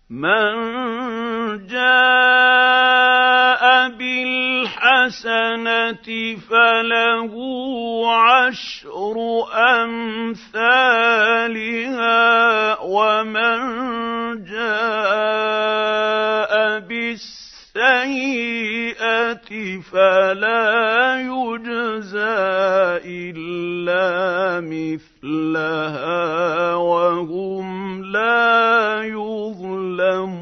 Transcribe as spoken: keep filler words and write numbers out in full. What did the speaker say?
مَن جَاءَ بِالْحَسَنَةِ فَلَهُ عَشْرُ أَمْثَالِهَا وَمَن جَاءَ بِالسَّيِّئَةِ فَلَا يُجْزَىٰ إِلَّا مِثْلَهَا وَهُمْ لَا يُظْلَمُونَ